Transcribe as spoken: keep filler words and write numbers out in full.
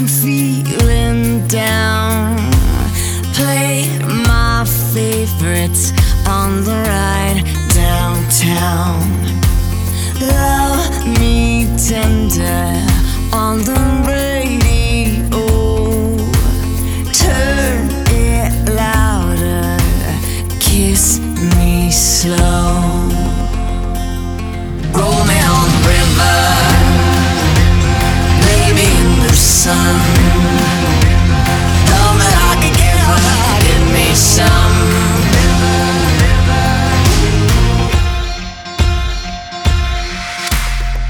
I'm feeling down. Play my favorites on the ride downtown.